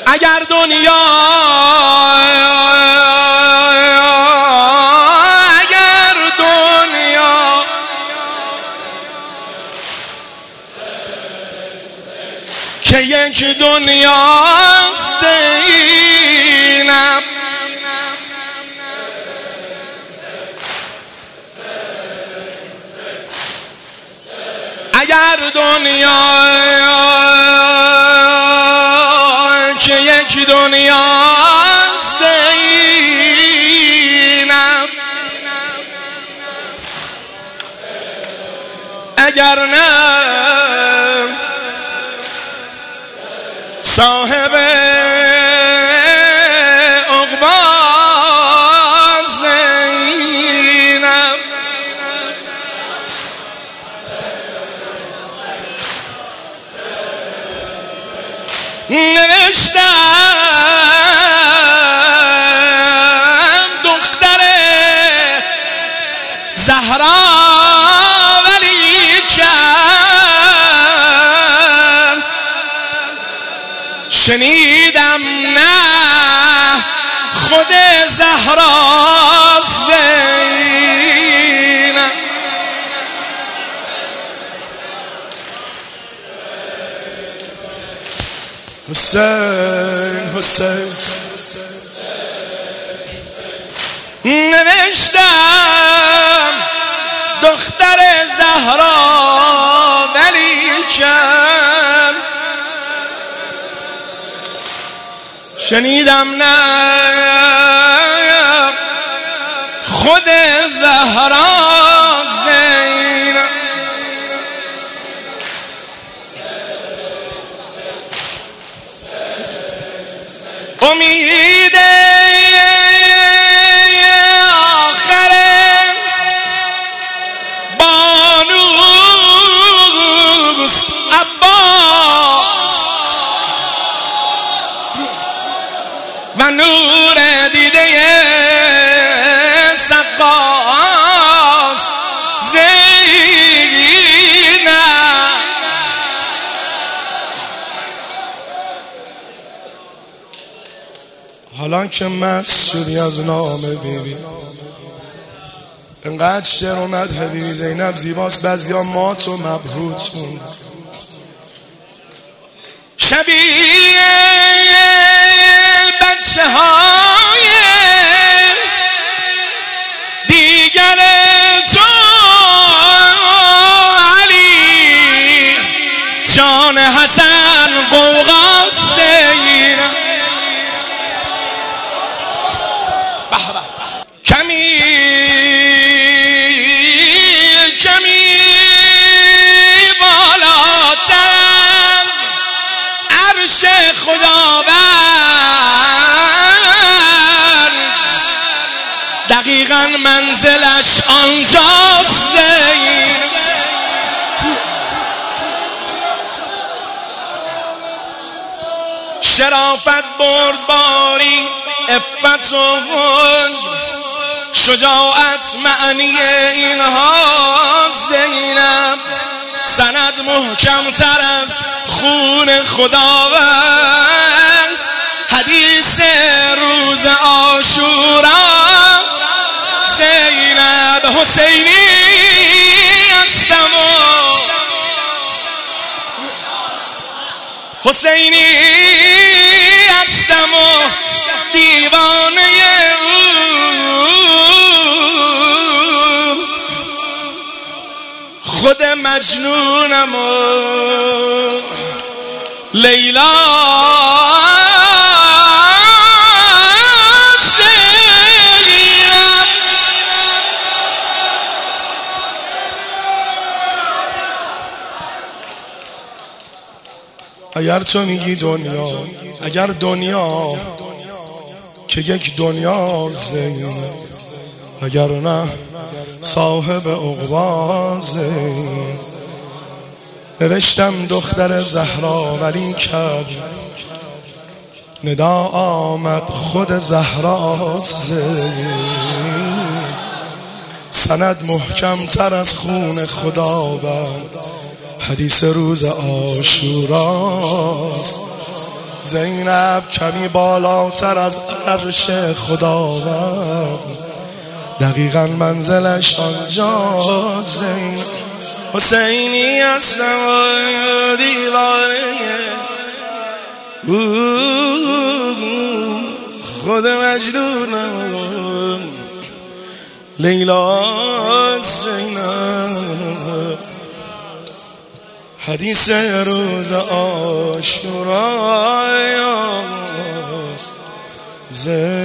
اگر دنیا که یک دنیاست زینب، اگر دنیا که یک دنیاست زینب، اگر نه صاحب عقبا زینب. نوشتم دختر زهرا شنیدم نه خود زهرا زینب. حسین حسین نوشتم دختر زهرا ولیکن شنیدم نه خود زهرا زینب. امید آخر بانوست عباس و نور دیده سقاس زینب. حالا که مست شدی از نام بیبی، انقدر شعر و مدح بیبی زینب زیباست، بعضیا مات و مبهوت موند. شبیه بچه های دیگر تو علی جان حسن قوقا زینب. کمی بالاتر از عرش خداوند دقیقاً منزلش آنجاست زینب. شرافت، بردباری، عفت و حج، شجاعت معنی اینها زینب. سند محکم‌تر از خون خداوند حدیث روز عاشوراست زینب. حسینی هستم و حسینی هستم و دیوانه او، خود مجنونم و لیلا اگر تو میگی دنیا، اگر دنیا که یک دنیا زینب، اگر نه صاحب عقبا زینب. نوشتم دختر زهرا ولی کرد ندا آمد خود زهرا زینب. سند محکم تر از خون خداوند حدیث روز عاشوراست زینب کمی بالاتر از عرش خداوند، دقیقا منزلش آنجا زینب. حسینی هستم و دیوانه خود مجنونم، لیلا زینب. حدیث روز عاشوراست